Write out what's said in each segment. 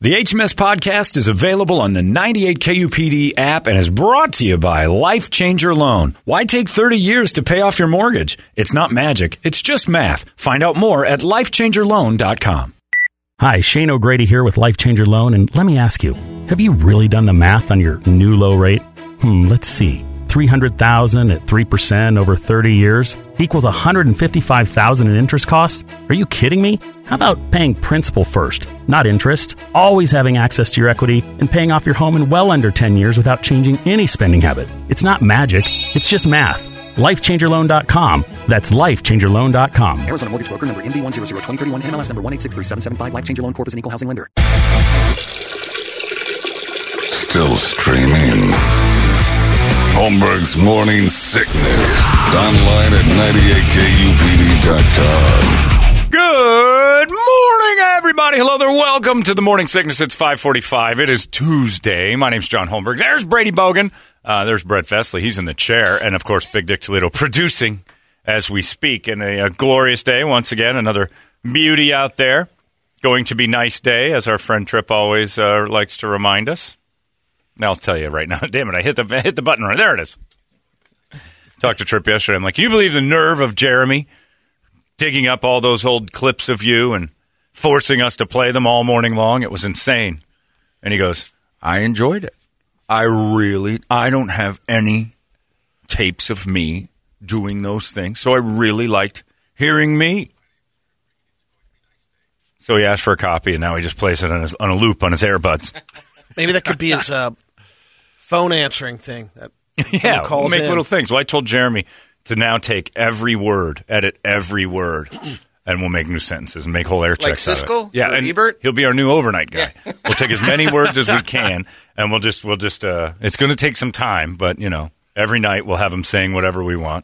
The HMS Podcast is available on the 98 KUPD app and is brought to you by Life Changer Loan. Why take 30 years to pay off your mortgage? It's not magic. It's just math. Find out more at lifechangerloan.com. Hi, Shane O'Grady here with Life Changer Loan, and let me ask you, have you really done the math on your new low rate? Let's see. $300,000 at 3% over 30 years equals $155,000 in interest costs? Are you kidding me? How about paying principal first, not interest, always having access to your equity, and paying off your home in well under 10 years without changing any spending habit? It's not magic. It's just math. LifeChangerLoan.com. That's LifeChangerLoan.com. Arizona Mortgage Broker number MB1002031, NMLS number 1863775. Life Changer Loan Corp is an equal housing lender. Still streaming. Holmberg's Morning Sickness. Online at 98kupd.com. Good morning, everybody. Hello there. Welcome to the Morning Sickness. It's 5:45. It is Tuesday. My name's John Holmberg. There's Brady Bogan. There's Brett Vesley. He's in the chair. And, of course, Big Dick Toledo producing as we speak. And a glorious day once again. Another beauty out there. Going to be nice day, as our friend Tripp always likes to remind us. I'll tell you right now. Damn it, I hit the button right there. It is. Talked to Tripp yesterday. I'm like, can you believe the nerve of Jeremy digging up all those old clips of you and forcing us to play them all morning long? It was insane. And he goes, I enjoyed it. I don't have any tapes of me doing those things, so I really liked hearing me. So he asked for a copy, and now he just plays it on a loop on his earbuds. Maybe that could be his phone answering thing. That yeah, calls make in. little things. Well, I told Jeremy to now take every word, edit every word, and we'll make new sentences and make whole air checks out of Siskel? it. Yeah, and Ebert? he'll be our new overnight guy. Yeah. We'll take as many words as we can, and we'll just. It's going to take some time, but every night we'll have him saying whatever we want.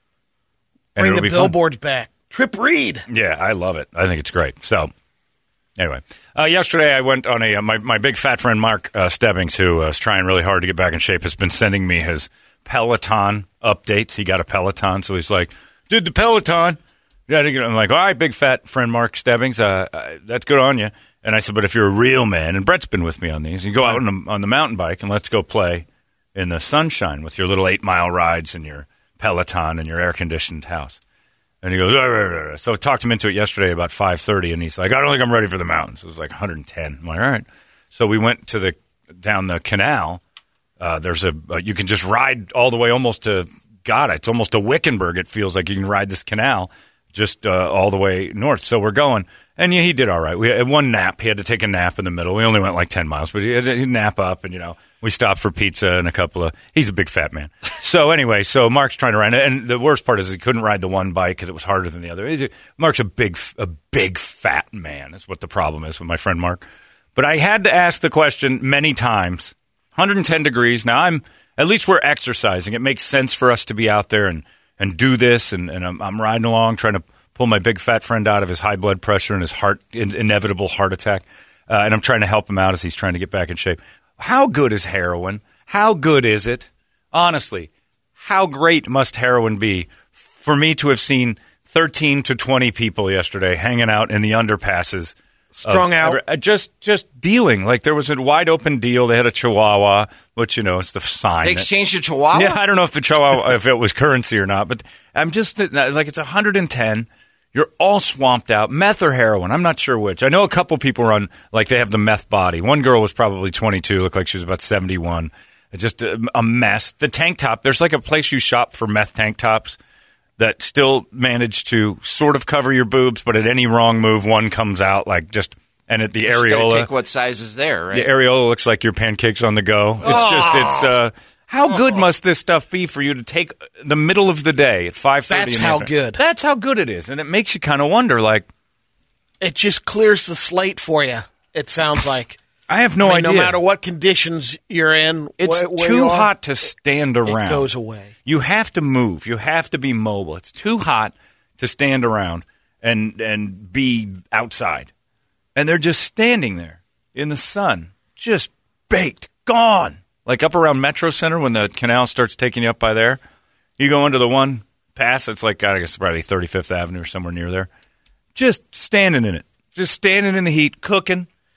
And Bring it'll the be fun. billboards back. Tripp Reed. Yeah, I love it. I think it's great. So. Anyway, yesterday I went on my big fat friend Mark Stebbings, who is trying really hard to get back in shape, has been sending me his Peloton updates. He got a Peloton, so he's like, did the Peloton. I'm like, all right, big fat friend Mark Stebbings, that's good on you. And I said, but if you're a real man, and Brett's been with me on these, you go out on the mountain bike and let's go play in the sunshine with your little 8-mile rides and your Peloton and your air-conditioned house. And he goes, rah. So I talked him into it yesterday about 5:30, and he's like, I don't think I'm ready for the mountains. It was like 110. I'm like, all right. So we went down the canal. There's you can just ride all the way almost to, it's almost to Wickenburg. It feels like you can ride this canal just all the way north. So we're going. And yeah, he did all right. We had one nap. He had to take a nap in the middle. We only went like 10 miles, but he'd nap up, and, we stopped for pizza and he's a big fat man. So anyway, Mark's trying to ride. And the worst part is he couldn't ride the one bike because it was harder than the other. Mark's a big fat man. That's what the problem is with my friend Mark. But I had to ask the question many times. 110 degrees. Now at least we're exercising. It makes sense for us to be out there and do this. And I'm riding along trying to pull my big fat friend out of his high blood pressure and his inevitable heart attack. And I'm trying to help him out as he's trying to get back in shape. How good is heroin? How good is it? Honestly, how great must heroin be for me to have seen 13 to 20 people yesterday hanging out in the underpasses? Strung out. Just dealing. Like there was a wide open deal. They had a chihuahua, which, it's the sign. They exchanged a chihuahua? Yeah, I don't know if the chihuahua, if it was currency or not, but I'm just, like it's 110. You're all swamped out. Meth or heroin? I'm not sure which. I know a couple people are on, like they have the meth body. One girl was probably 22, looked like she was about 71. Just a mess. The tank top, there's like a place you shop for meth tank tops that still manage to sort of cover your boobs, but at any wrong move, one comes out like just, and at the areola. Take what size is there, right? The areola looks like your pancakes on the go. How good must this stuff be for you to take the middle of the day at 5:30? That's how good. That's how good it is, and it makes you kind of wonder. Like, it just clears the slate for you. It sounds like. I have no idea. No matter what conditions you're in, it's too hot to stand around. It goes away. You have to move. You have to be mobile. It's too hot to stand around and be outside, and they're just standing there in the sun, just baked, gone. Like up around Metro Center when the canal starts taking you up by there. You go into the one pass, it's like, I guess, probably 35th Avenue or somewhere near there. Just standing in it. Just standing in the heat, cooking.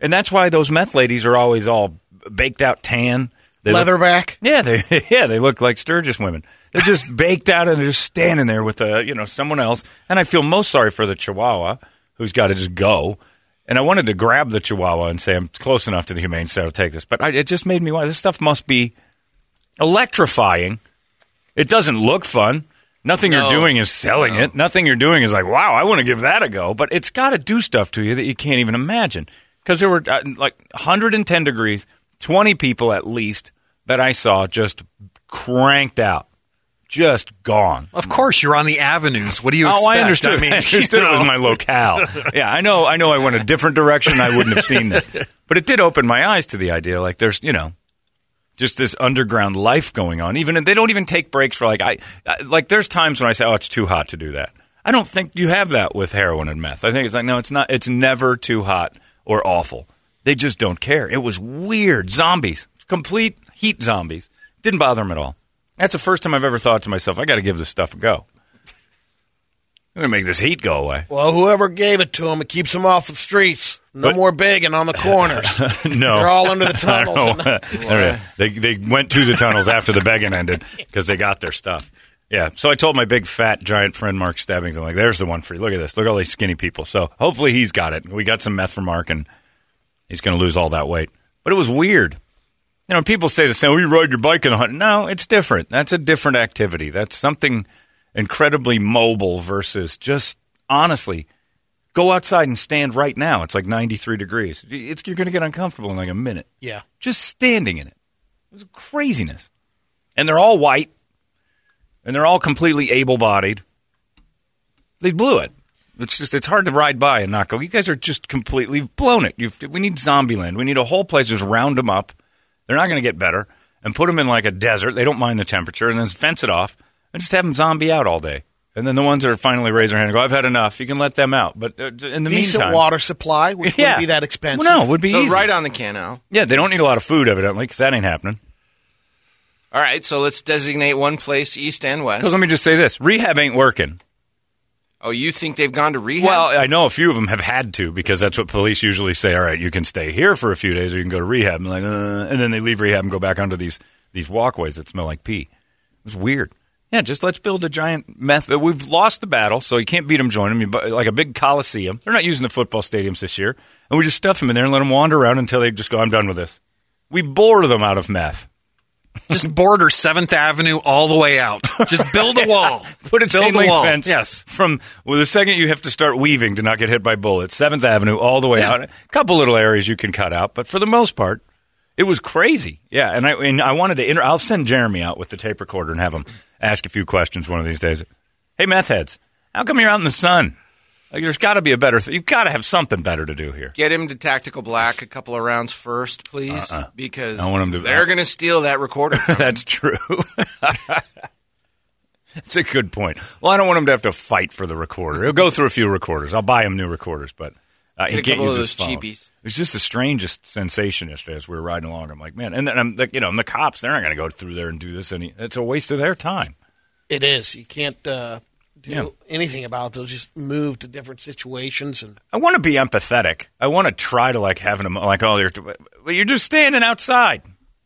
And that's why those meth ladies are always all baked out tan. Leatherback. They look like Sturgis women. They're just baked out and they're just standing there with someone else. And I feel most sorry for the Chihuahua who's got to just go. And I wanted to grab the Chihuahua and say I'm close enough to the Humane Society to take this, but it just made me wonder. This stuff must be electrifying. It doesn't look fun. Nothing you're doing is selling it. Nothing you're doing is like, wow, I want to give that a go. But it's got to do stuff to you that you can't even imagine. Because there were like 110 degrees, 20 people at least that I saw just cranked out, just gone. Of course, you're on the avenues. What do you expect? Oh, I understood. I understood it was my locale. Yeah, I know I went a different direction. I wouldn't have seen this. But it did open my eyes to the idea, like there's, just this underground life going on. Even they don't even take breaks for like there's times when I say, oh, it's too hot to do that. I don't think you have that with heroin and meth. I think it's like, no, it's not. It's never too hot or awful. They just don't care. It was weird. Zombies. Complete heat zombies. Didn't bother them at all. That's the first time I've ever thought to myself, I got to give this stuff a go. I'm going to make this heat go away. Well, whoever gave it to them, it keeps them off the streets. No more begging on the corners. No. They're all under the tunnels. They went to the tunnels after the begging ended because they got their stuff. Yeah, so I told my big, fat, giant friend Mark Stebbings, I'm like, there's the one for you. Look at this. Look at all these skinny people. So hopefully he's got it. We got some meth for Mark, and he's going to lose all that weight. But it was weird. People say the same, you ride your bike in the hunt. No, it's different. That's a different activity. That's something incredibly mobile versus just, honestly, go outside and stand right now. It's like 93 degrees. You're going to get uncomfortable in like a minute. Yeah. Just standing in it. It was craziness. And they're all white. And they're all completely able-bodied. They blew it. It's hard to ride by and not go, you guys are just completely blown it. We need Zombieland. We need a whole place. Just round them up. They're not going to get better. And put them in like a desert. They don't mind the temperature. And then fence it off. And just have them zombie out all day. And then the ones that finally raise their hand and go, I've had enough. You can let them out. But in the meantime. Decent water supply, which wouldn't be that expensive. Well, no, it would be so easy. Right on the canal. Yeah, they don't need a lot of food, evidently, because that ain't happening. All right, so let's designate one place, east and west. Because let me just say this. Rehab ain't working. Oh, you think they've gone to rehab? Well, I know a few of them have had to, because that's what police usually say. All right, you can stay here for a few days or you can go to rehab. And then they leave rehab and go back onto these walkways that smell like pee. It was weird. Yeah, just let's build a giant meth. We've lost the battle, so you can't beat them, join them. Like a big coliseum. They're not using the football stadiums this year. And we just stuff them in there and let them wander around until they just go, I'm done with this. We bore them out of meth. Just border 7th Avenue all the way out. Just build a wall. Put a chain link fence. Yes. The second you have to start weaving to not get hit by bullets. 7th Avenue all the way out. A couple little areas you can cut out, but for the most part, it was crazy. Yeah, and I wanted to I'll send Jeremy out with the tape recorder and have him ask a few questions one of these days. Hey, meth heads, how come you're out in the sun? Like, there's got to be a better you've got to have something better to do here. Get him to Tactical Black a couple of rounds first, please, because I want him to, they're going to steal that recorder from him. That's true. That's a good point. Well, I don't want him to have to fight for the recorder. He'll go through a few recorders. I'll buy him new recorders, but he can't use his phone. Cheapies. It was just the strangest sensation yesterday as we were riding along. I'm like, man, and then I'm like, and the cops, they're not going to go through there and do this. It's a waste of their time. It is. You can't do anything about it. They'll just move to different situations. And I want to be empathetic. I want to try to having them like, oh, you're just standing outside.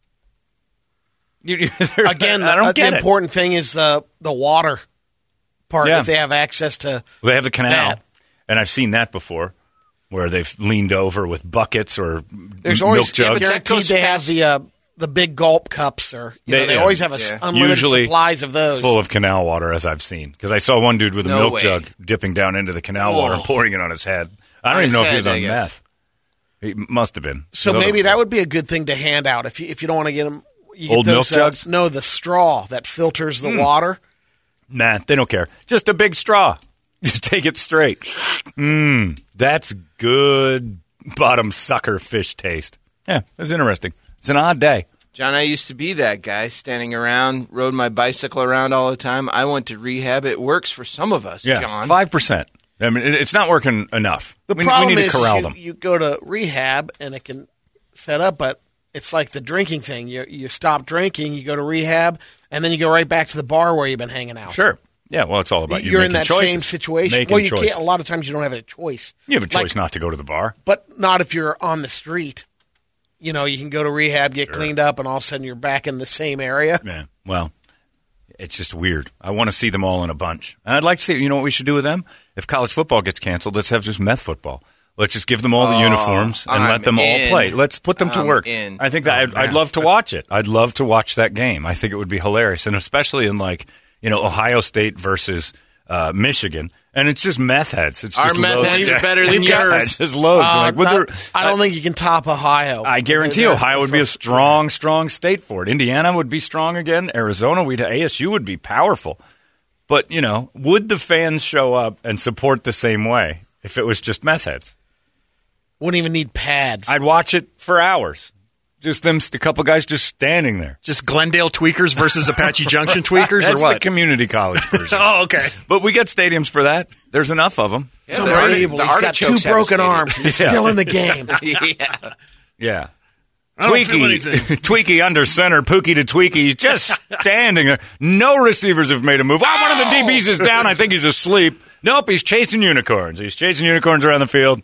Again, the important thing is the water part. If they have access to, they have the canal, and I've seen that before, where they've leaned over with buckets or there's milk always jugs. Guaranteed they have the big gulp cups, or they always have unlimited usually supplies of those, full of canal water, as I've seen. Because I saw one dude with a milk jug dipping down into the canal water and pouring it on his head. I don't even know if he was on meth. He must have been. So maybe that would be a good thing to hand out if you don't want to get them. Old milk jugs? No, the straw that filters the water. Nah, they don't care. Just a big straw. Just take it straight. That's good bottom sucker fish taste. Yeah, it's interesting. It's an odd day. John, I used to be that guy, standing around, rode my bicycle around all the time. I went to rehab. It works for some of us, John. 5%. I mean, it's not working enough. The problem we need is to corral them. You go to rehab, and it can set up, but it's like the drinking thing. You stop drinking, you go to rehab, and then you go right back to the bar where you've been hanging out. Sure. Yeah, well, it's all about you You're in making that choices. same situation. Making Well, you choices. can't. A lot of times you don't have a choice. You have a choice not to go to the bar. But not if you're on the street. You know, you can go to rehab, get cleaned up, and all of a sudden you're back in the same area. Yeah, well, it's just weird. I want to see them all in a bunch. And I'd like to see, you know what we should do with them? If college football gets canceled, let's have just meth football. Let's just give them all the uniforms and let them all play. Let's put them to work. I think that I'd love to watch it. I'd love to watch that game. I think it would be hilarious, and especially in Ohio State versus Michigan, and it's just meth heads. It's Our just meth loads. heads are better than Yeah, yours. it's just loads. I don't think you can top Ohio. I guarantee Ohio would be a strong state for it. Indiana would be strong again. Arizona, ASU would be powerful. But, would the fans show up and support the same way if it was just meth heads? Wouldn't even need pads. I'd watch it for hours. Just them, a couple guys just standing there. Just Glendale tweakers versus Apache Junction tweakers, That's or what? the community college version. Oh, okay. But we got stadiums for that. There's enough of them. Yeah, Some the unbelievable. He's got artichokes 2 have a broken stadium. arms. He's Yeah. still in the game. Yeah. Yeah. I don't feel anything. Tweaky under center, Pookie to Tweaky, just standing there. No receivers have made a move. One of the DBs is down. I think he's asleep. Nope, he's chasing unicorns. He's chasing unicorns around the field.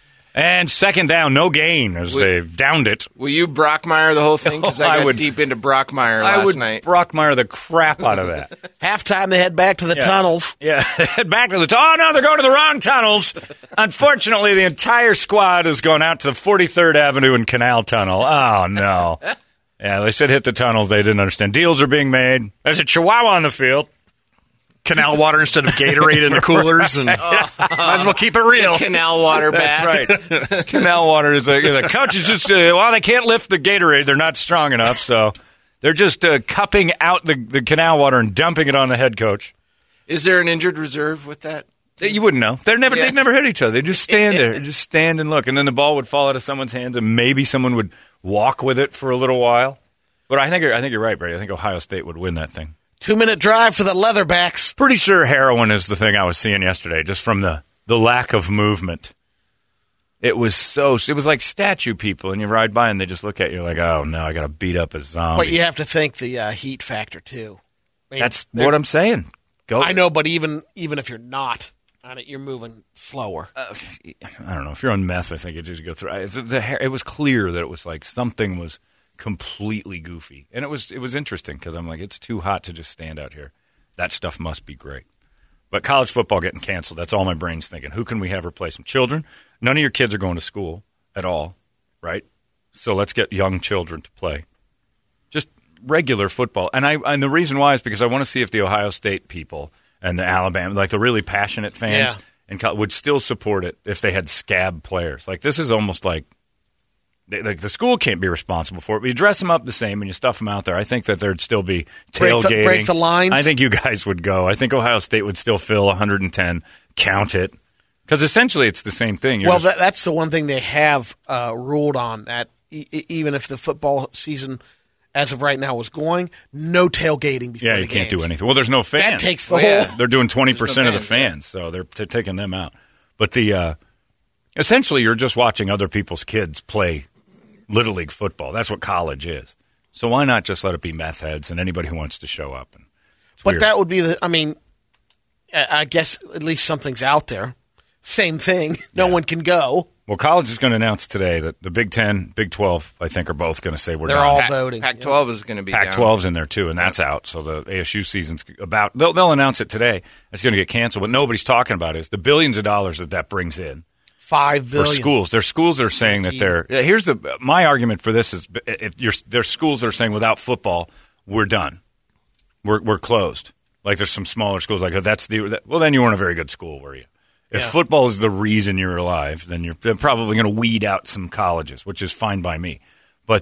And second down, no gain as they've downed it. Will you Brockmeyer the whole thing? Because I got deep into Brockmeyer I last would night. Brockmeyer the crap out of that. Halftime, they head back to the tunnels. Yeah, head back to the tunnel. Oh, no, they're going to the wrong tunnels. Unfortunately, the entire squad has gone out to the 43rd Avenue and Canal Tunnel. Oh, no. Yeah, they said hit the tunnels. They didn't understand. Deals are being made. There's a chihuahua on the field. Canal water instead of Gatorade in the coolers, and might as well keep it real. Canal water bath. That's right. Canal water is the coach is just, they can't lift the Gatorade. They're not strong enough, so they're just cupping out the canal water and dumping it on the head coach. Is there an injured reserve with that? You wouldn't know. They'd never hit each other. They just stand there, just stand and look, and then the ball would fall out of someone's hands, and maybe someone would walk with it for a little while. But I think you're right, Brady. I think Ohio State would win that thing. 2-minute drive for the Leatherbacks. Pretty sure heroin is the thing I was seeing yesterday, just from the lack of movement. It was like statue people, and you ride by and they just look at you like, oh no, I got to beat up a zombie. But you have to think the heat factor too. I mean, That's what I'm saying. Go. I know, but even if you're not on it, you're moving slower. I don't know. If you're on meth, I think it just go through. It was clear that it was like something was completely goofy, and it was interesting because I'm like, it's too hot to just stand out here. That stuff must be great. But college football getting canceled, that's all my brain's thinking. Who can we have replace them? Children? None of your kids are going to school at all, right? So let's get young children to play. Just regular football. And the reason why is because I want to see if the Ohio State people and the Alabama, like the really passionate fans, would still support it if they had scab players. Like, this is almost like the school can't be responsible for it. But you dress them up the same and you stuff them out there. I think that there'd still be tailgating. Break the lines. I think you guys would go. I think Ohio State would still fill 110. Count it. Because essentially it's the same thing. That's the one thing they have ruled on, that even if the football season as of right now was going, no tailgating before the you games. can't do anything. Well, there's no fans. That takes the whole... They're doing 20% of the fans, so they're taking them out. But essentially you're just watching other people's kids play Little League football. That's what college is. So why not just let it be meth heads and anybody who wants to show up? But weird. That would be I guess at least something's out there. Same thing. No one can go. Well, college is going to announce today that the Big 10, Big 12, I think, are both going to say we're They're done. all voting. Pac-12 is going to be Pac-12's in there, too, and that's out. So the ASU season's about – they'll announce it today. It's going to get canceled. What nobody's talking about is the billions of dollars that brings in. $5 billion. For schools. There's schools that are saying that they're – here's my argument for this is there's schools that are saying without football, we're done. We're closed. Like there's some smaller schools like, well, then you weren't a very good school, were you? If football is the reason you're alive, then they're probably going to weed out some colleges, which is fine by me. But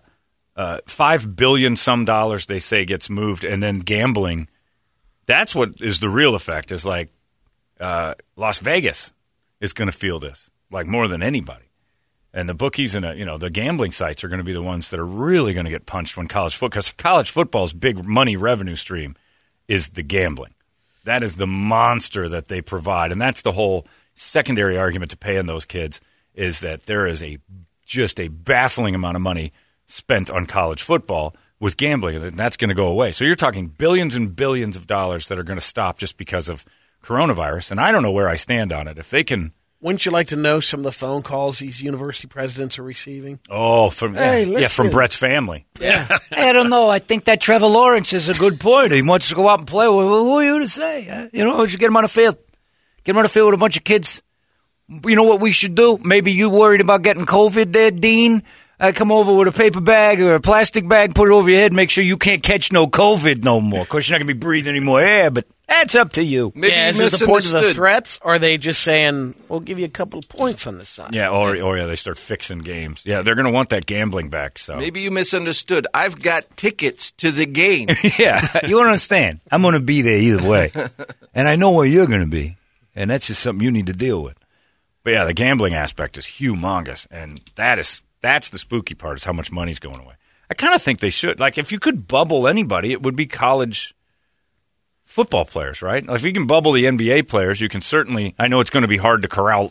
$5 billion some dollars they say gets moved, and then gambling, that's what is the real effect. Is like Las Vegas is going to feel this like more than anybody, and the bookies and the gambling sites are going to be the ones that are really going to get punched when college football's big money revenue stream is the gambling. That is the monster that they provide, and that's the whole secondary argument to paying those kids is that there is just a baffling amount of money spent on college football, with gambling, and that's going to go away. So you're talking billions and billions of dollars that are going to stop just because of coronavirus, and I don't know where I stand on it. If they can... Wouldn't you like to know some of the phone calls these university presidents are receiving? Oh, from listen. Brett's family. Yeah. I don't know. I think that Trevor Lawrence is a good point. He wants to go out and play. Well, who are you to say? You know, we should get him on the field. Get him on the field with a bunch of kids. You know what we should do? Maybe you worried about getting COVID there, Dean? Come over with a paper bag or a plastic bag, put it over your head, make sure you can't catch no COVID no more. Of course, you're not going to be breathing any more air, but that's up to you. Maybe is it the point of the threats, or are they just saying, we'll give you a couple of points on this side? Yeah, or they start fixing games. Yeah, they're going to want that gambling back. So maybe you misunderstood. I've got tickets to the game. Yeah, you don't understand. I'm going to be there either way. And I know where you're going to be. And that's just something you need to deal with. But yeah, the gambling aspect is humongous. And that's the spooky part, is how much money's going away. I kind of think they should. Like, if you could bubble anybody, it would be college football players, right? Like, if you can bubble the NBA players, you can certainly – I know it's going to be hard to corral,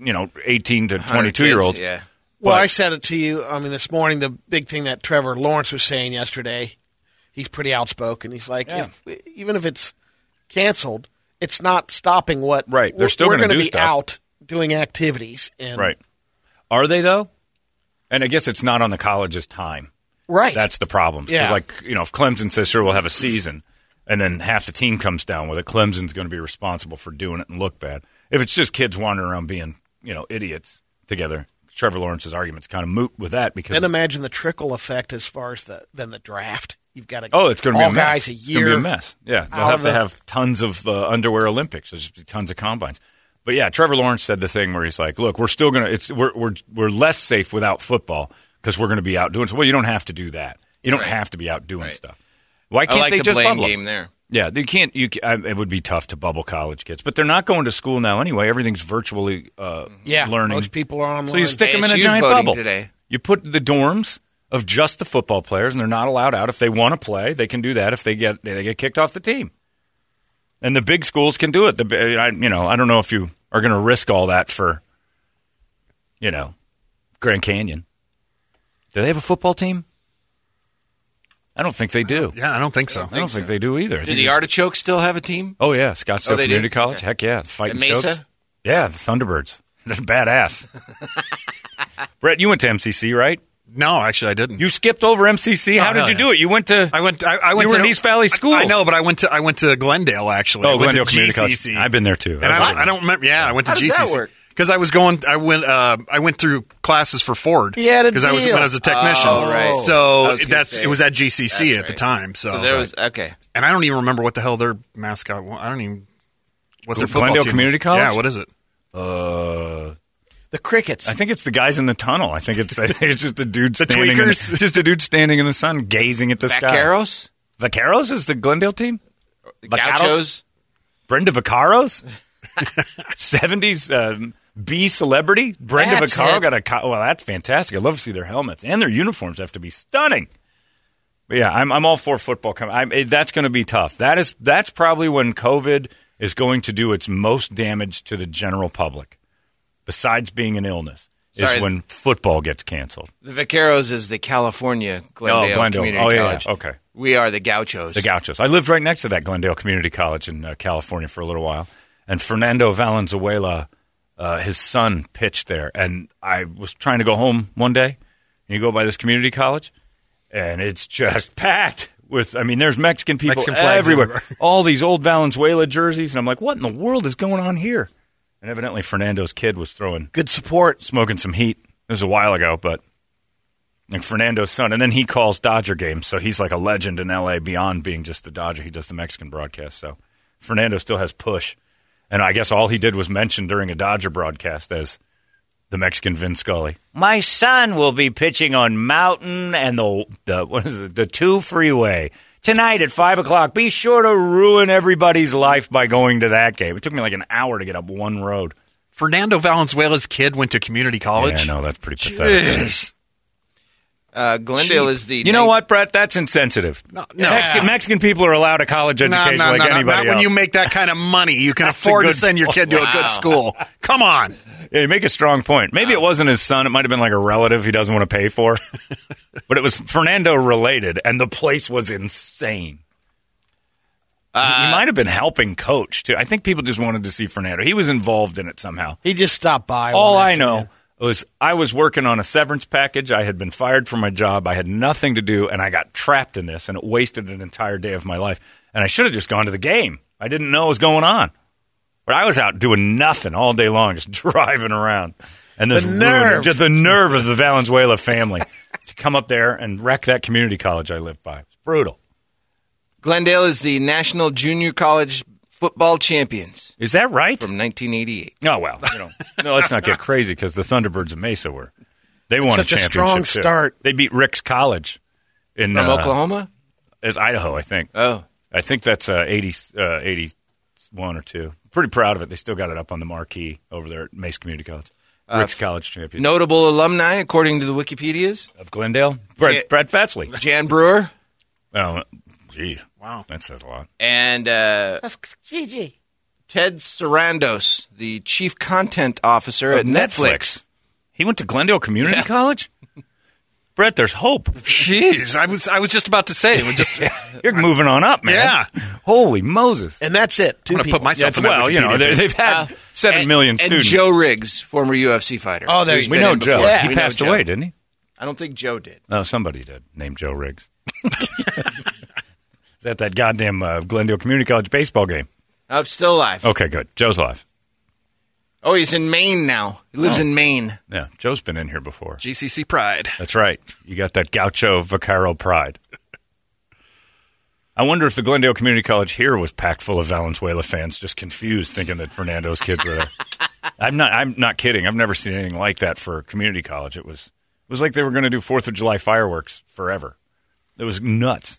18 to 22-year-olds. Yeah. Well, I said it to you, this morning, the big thing that Trevor Lawrence was saying yesterday, he's pretty outspoken. He's like, even if it's canceled, it's not stopping what – right. They're still going to do stuff. We're going to be out doing activities. And right. Are they, though? And I guess it's not on the college's time. Right. That's the problem. Yeah. Because, if Clemson says, sure, we'll have a season, and then half the team comes down with it, Clemson's going to be responsible for doing it and look bad. If it's just kids wandering around being, idiots together, Trevor Lawrence's argument's kind of moot with that. Because then imagine the trickle effect as far as the draft. You've got it's going to be a mess. Guys a year. It's going to be a mess. Yeah, they'll have to have tons of underwear Olympics. There's just be tons of combines. But yeah, Trevor Lawrence said the thing where he's like, "Look, we're still going to. We're less safe without football because we're going to be out doing. Well, you don't have to do that. You don't have to be out doing stuff. Why can't they just bubble game there? Yeah, they can't. It would be tough to bubble college kids, but they're not going to school now anyway. Everything's virtually learning. Most people are online. So you stick them in a giant bubble. Today. You put the dorms of just the football players, and they're not allowed out. If they want to play, they can do that. If they get kicked off the team, and the big schools can do it. I don't know if you are going to risk all that for, Grand Canyon. Do they have a football team? I don't think they do. Yeah, I don't think so. I don't think they do either. Do the Artichokes still have a team? Oh, yeah. Scottsdale Community College. Okay. Heck yeah. Fighting Mesa? Chokes. Yeah, the Thunderbirds. They're badass. Brett, you went to MCC, right? No, actually, I didn't. You skipped over MCC? How did you do it? You went to... I went you were in East Valley Schools. I know, but I went to Glendale, actually. Oh, Glendale Community College. I've been there, too. And I don't remember... Yeah, I went to GCC. How does that work? Because I went through classes for Ford. Yeah, because I was a technician. Oh, right. So it was at GCC at the time. So there was okay. And I don't even remember what the hell their mascot was. I don't even what their football Glendale team Community was. College. Yeah, what is it? The Crickets. I think it's the guys in the tunnel. I think it's just a dude standing in the sun, gazing at the sky. Vaqueros is the Glendale team. Gauchos. Brenda Vaccaro's. 70s B celebrity Brenda Vaccaro got a. Well, that's fantastic. I'd love to see their helmets and their uniforms have to be stunning. But yeah, I'm all for football coming. That's going to be tough. That's probably when COVID is going to do its most damage to the general public. Besides being an illness, is when football gets canceled. The Vaqueros is the California Glendale Community College. Yeah, okay. We are the Gauchos. The Gauchos. I lived right next to that Glendale Community College in California for a little while. And Fernando Valenzuela, his son, pitched there. And I was trying to go home one day, and you go by this community college, and it's just packed with, there's Mexican people everywhere. All these old Valenzuela jerseys. And I'm like, what in the world is going on here? And evidently Fernando's kid was throwing good support, smoking some heat. This was a while ago, but like Fernando's son. And then he calls Dodger games, so he's like a legend in L.A. beyond being just the Dodger. He does the Mexican broadcast. So Fernando still has push. And I guess all he did was mention during a Dodger broadcast as the Mexican Vin Scully. My son will be pitching on Mountain and the 2 freeway. Tonight at 5 o'clock, be sure to ruin everybody's life by going to that game. It took me like an hour to get up one road. Fernando Valenzuela's kid went to community college? Yeah, no, that's pretty pathetic. Glendale is the... You know what, Brett? That's insensitive. No. Mexican people are allowed a college education like anybody else. Not when you make that kind of money. You can afford to send your kid to a good school. Come on. Yeah, you make a strong point. Maybe it wasn't his son. It might have been like a relative he doesn't want to pay for. But it was Fernando related, and the place was insane. He might have been helping coach, too. I think people just wanted to see Fernando. He was involved in it somehow. He just stopped by. All I know was I was working on a severance package. I had been fired from my job. I had nothing to do, and I got trapped in this, and it wasted an entire day of my life. And I should have just gone to the game. I didn't know what was going on. But I was out doing nothing all day long, just driving around. And this just the nerve of the Valenzuela family to come up there and wreck that community college I lived by. It's brutal. Glendale is the National Junior College football champions. Is that right? From 1988. Oh, well, no, let's not get crazy because the Thunderbirds of Mesa were. They won Such a championship. Strong start. They beat Ricks College in From Oklahoma? It's Idaho, I think. Oh. I think that's 81 or 2. Pretty proud of it. They still got it up on the marquee over there at Mesa Community College. Ricks College champion. Notable alumni, according to the Wikipedias. Of Glendale? Brett Fetzley. Jan Brewer. Oh, geez. Wow. That says a lot. And Gigi. Ted Sarandos, the chief content officer at Netflix. He went to Glendale Community College? Brett, there's hope. Jeez, I was just about to say. It would just, You're moving on up, man. Yeah. Holy Moses. And that's it. I'm going to put myself in that Well, Wikipedia page. they've had 7 million and students. Joe Riggs, former UFC fighter. Oh, there who's you we been know in Joe. before. Yeah. He We know passed Joe. away, didn't he? I don't think Joe did. No, somebody did, named Joe Riggs. Is that goddamn Glendale Community College baseball game? I'm still alive. Okay, good. Joe's alive. Oh, he's in Maine now. He lives in Maine. Yeah, Joe's been in here before. GCC pride. That's right. You got that Gaucho Vaquero pride. I wonder if the Glendale Community College here was packed full of Valenzuela fans, just confused, thinking that Fernando's kids were there. I'm not kidding. I've never seen anything like that for a community college. It was like they were going to do 4th of July fireworks forever. It was nuts.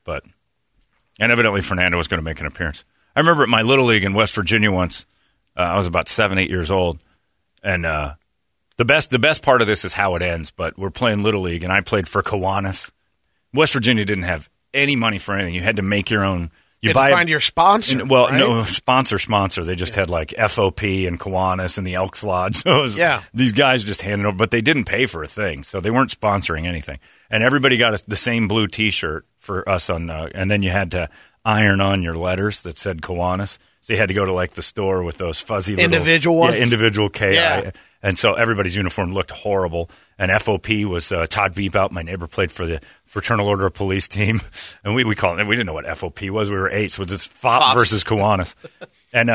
And evidently Fernando was going to make an appearance. I remember at my Little League in West Virginia once, I was about 7, 8 years old, and the best part of this is how it ends, but we're playing Little League, and I played for Kiwanis. West Virginia didn't have any money for anything. You had to make your own. You had to find your sponsor. Well, right? no, sponsor. They just had like FOP and Kiwanis and the Elks Lodge. So it was, these guys just handed over, but they didn't pay for a thing, so they weren't sponsoring anything. And everybody got the same blue T-shirt for us on, and then you had to iron on your letters that said Kiwanis. So you had to go to like the store with those fuzzy little individual ones, individual KI, Yeah. And so everybody's uniform looked horrible. And FOP was Todd Beepout. My neighbor played for the Fraternal Order of Police team, and we called it. We didn't know what FOP was. We were 8, so it was just FOP versus Kiwanis. And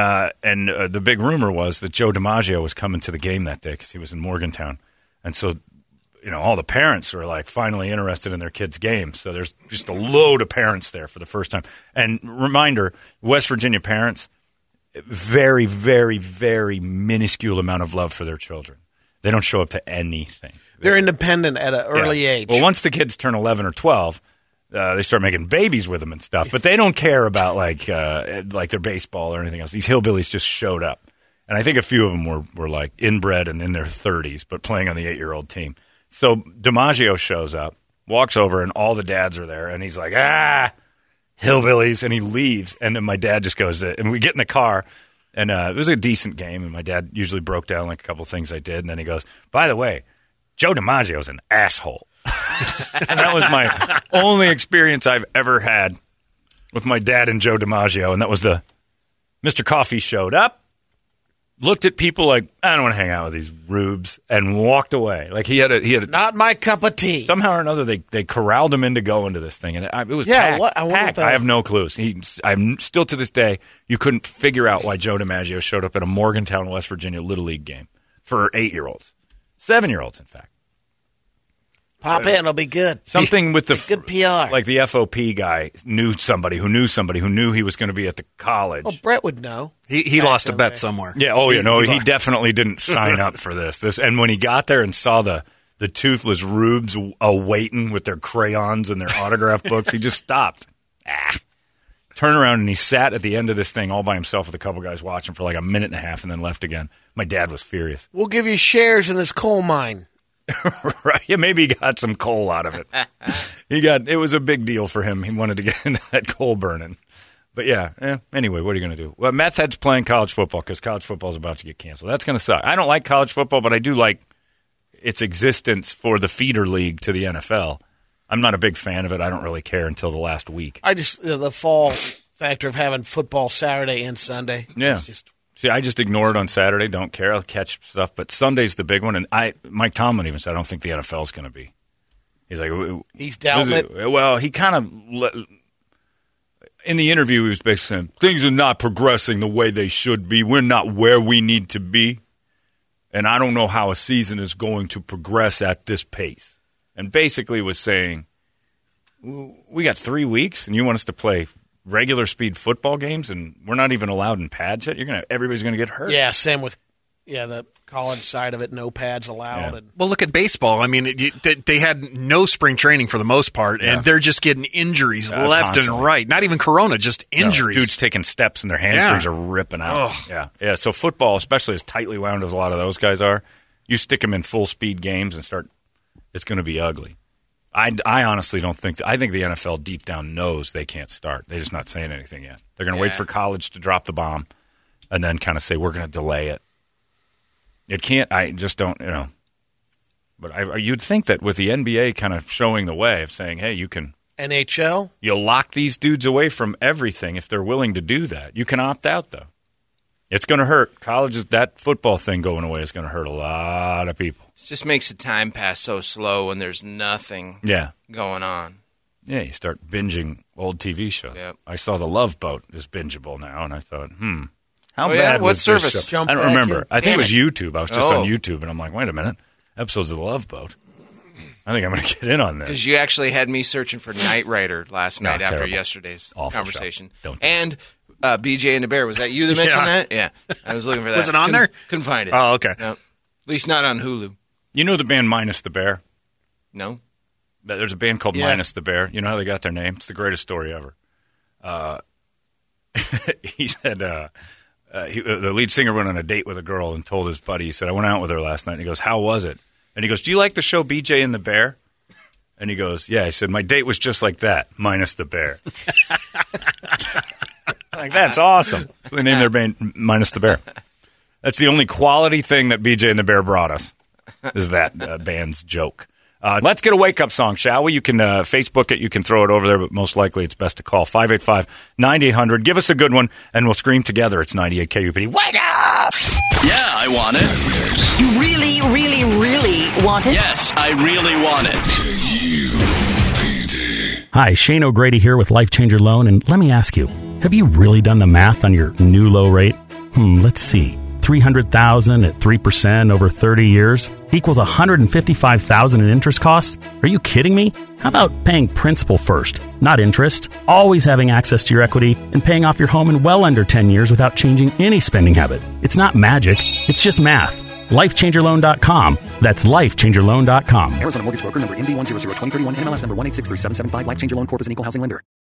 the big rumor was that Joe DiMaggio was coming to the game that day because he was in Morgantown, and so all the parents were like finally interested in their kids' game. So there's just a load of parents there for the first time. And reminder, West Virginia parents, very, very, very minuscule amount of love for their children. They don't show up to anything. They're independent at an early age. Well, once the kids turn 11 or 12, they start making babies with them and stuff. But they don't care about like their baseball or anything else. These hillbillies just showed up. And I think a few of them were like inbred and in their 30s, but playing on the 8-year-old team. So DiMaggio shows up, walks over, and all the dads are there. And he's like, hillbillies. And he leaves. And then my dad just goes, and we get in the car. And it was a decent game. And my dad usually broke down like a couple things I did. And then he goes, by the way, Joe DiMaggio's an asshole. And that was my only experience I've ever had with my dad and Joe DiMaggio. And that was Mr. Coffee showed up, looked at people like, I don't want to hang out with these rubes, and walked away. Like he had a not my cup of tea. Somehow or another, they corralled him into going to this thing, and it was packed. Packed. I have no clues. I'm still to this day, you couldn't figure out why Joe DiMaggio showed up at a Morgantown, West Virginia Little League game for 8-year-olds, 7-year-olds, in fact. Pop in, it'll be good. Something with the good PR. Like the FOP guy knew somebody who knew he was going to be at the college. Well, Brett would know. He lost a bet somewhere. Yeah. Oh, he definitely didn't sign up for this. And when he got there and saw the toothless rubes awaiting with their crayons and their autograph books, he just stopped. Turned around and he sat at the end of this thing all by himself with a couple guys watching for like a minute and a half and then left again. My dad was furious. We'll give you shares in this coal mine. Right? Yeah, maybe he got some coal out of it. It was a big deal for him. He wanted to get into that coal burning. But yeah. Anyway, what are you going to do? Well, Meth Head's playing college football because college football is about to get canceled. That's going to suck. I don't like college football, but I do like its existence for the feeder league to the NFL. I'm not a big fan of it. I don't really care until the last week. I just the fall factor of having football Saturday and Sunday. Yeah. It's just, See, I just ignore it on Saturday. Don't care. I'll catch stuff. But Sunday's the big one. And Mike Tomlin even said, I don't think the NFL's going to be. He's like, he's doubting it. Well, he kind of, in the interview, he was basically saying, things are not progressing the way they should be. We're not where we need to be. And I don't know how a season is going to progress at this pace. And basically was saying, we got 3 weeks and you want us to play regular speed football games, and we're not even allowed in pads yet. Everybody's going to get hurt. Yeah, same with the college side of it. No pads allowed. Yeah. Well, look at baseball. I mean, they had no spring training for the most part, and they're just getting injuries left constantly. and right. Not even corona, just injuries. Dudes taking steps and their hamstrings are ripping out. Yeah. So football, especially as tightly wound as a lot of those guys are, you stick them in full speed games and it's going to be ugly. I honestly don't think – I think the NFL deep down knows they can't start. They're just not saying anything yet. They're going to wait for college to drop the bomb and then kind of say we're going to delay it. It can't – I just don't – But you'd think that with the NBA kind of showing the way of saying, hey, you can – NHL? You'll lock these dudes away from everything if they're willing to do that. You can opt out, though. It's going to hurt. That football thing going away is going to hurt a lot of people. It just makes the time pass so slow when there's nothing going on. Yeah, you start binging old TV shows. Yep. I saw The Love Boat is bingeable now, and I thought, how Oh, bad yeah? What was this service? show? I don't remember. I think it was YouTube. I was just Oh. on YouTube, and I'm like, wait a minute. Episodes of The Love Boat. I think I'm going to get in on this. Because you actually had me searching for Knight Rider last night after terrible. yesterday's Awful conversation. show. Don't do And BJ and the Bear. Was that you that mentioned that? Yeah. I was looking for that. Was it on there? Couldn't find it. Oh, okay. No. At least not on Hulu. You know the band Minus the Bear? No. There's a band called Minus the Bear. You know how they got their name? It's the greatest story ever. He said the lead singer went on a date with a girl and told his buddy, he said, I went out with her last night. And he goes, how was it? And he goes, do you like the show BJ and the Bear? And he goes, yeah. He said, my date was just like that, minus the bear. Like, that's awesome. So they named their band Minus the Bear. That's the only quality thing that BJ and the Bear brought us, is that band's joke. Let's get a wake-up song, shall we? You can Facebook it. You can throw it over there, but most likely it's best to call 585-9800. Give us a good one, and we'll scream together. It's 98 KUPD. Wake up! Yeah, I want it. You really, really, really want it? Yes, I really want it. Hi, Shane O'Grady here with Life Changer Loan, and let me ask you, have you really done the math on your new low rate? Let's see. $300,000 at 3% over 30 years equals $155,000 in interest costs? Are you kidding me? How about paying principal first, not interest, always having access to your equity, and paying off your home in well under 10 years without changing any spending habit? It's not magic, it's just math. LifeChangerLoan.com. That's LifeChangerLoan.com. Arizona Mortgage Broker number MB1002031 NMLS number 1863775. Life Changer Loan Corp is an equal housing lender.